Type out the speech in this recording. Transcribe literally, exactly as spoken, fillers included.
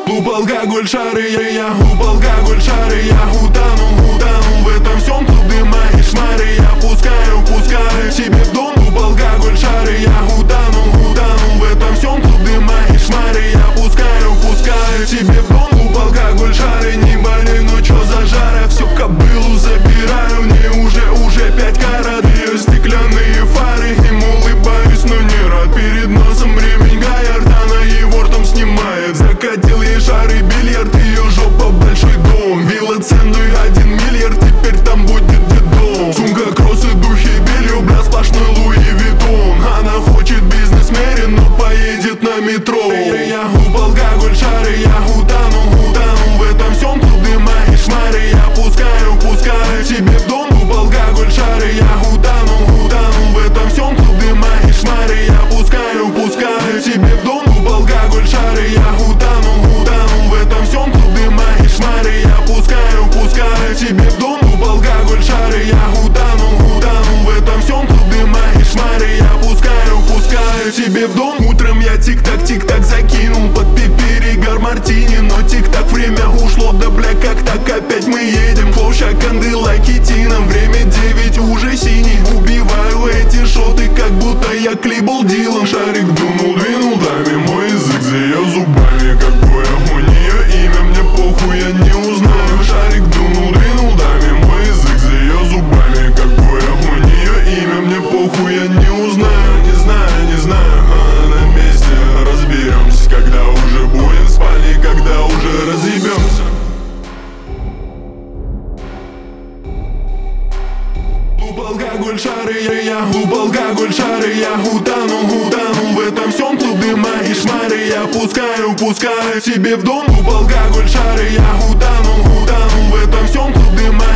Клуб алкоголь, шары, я, я Клуб алкоголь, шары, я утонул, утонул в этом всем. Клуб дыма и шмары, я пускаю, пускаю себе в дом. Клуб алкоголь, шары, я утонул, утонул в этом всем. Клуб дыма и шмары, я пускаю, пускаю себе в дом. Клуб алкоголь, шары, не болей, ну чё за жара? Всю кобылу забираю, мне уже, уже пять карат. Ее стеклянные фары, им улыбаюсь, но не рад. Перед носом ремень Гаярд, она его ртом снимает. Закатил ей шары, бильярд, ее жопа большой дом. Вилла ценой один миллиард, теперь там будет дедом. Сумка, кроссы, духи, белье, бля, сплошной Луи Виттон. Она хочет бизнес-мерин, но поедет на метро. Я клуб алкоголь, шары, я утонул, утонул в этом всем. Клуб дыма и шмары, я пускаю, пускаю себе в дом. Клуб алкоголь, шары, я утонул, утонул в этом всем. Клуб дыма и шмары, я пускаю, пускаю себе в дом. Клуб алкоголь, шары, я утонул, утонул в этом всем. Клуб дыма и шмары, я пускаю, пускаю себе в дом. Клуб алкоголь, шары, я утонул, утонул в этом всем. Клуб дыма и шмары, я пускаю, пускаю себе в дом. Утром я тик-так, тик-так закинул под перегар мартини. Но тик-так время ушло, да бля, как так опять мы едем. Флоу Шаканды лакитином, время девять уже синий. Убиваю эти шоты, как будто я клибл Дилан. Шарик дунул, двинул даме, мой язык за ее зубами. Какое у нее имя, мне похуй, я не узнаю. Шарик дунул, двинул даме, мой язык за ее зубами. Какое у нее имя, мне похуй, я не узнаю. Не знаю, не знаю, а на месте разберемся, когда уже будем в спальне, когда уже разъебемся. Клуб алкоголь, шары, я, я Клуб алкоголь, шары, я утонул, утонул в этом всем. Клуб дыма и шмары, я пускаю, пускаю себе в дом. Клуб алкоголь, шары, я утонул, утонул в этом всем. Клуб дыма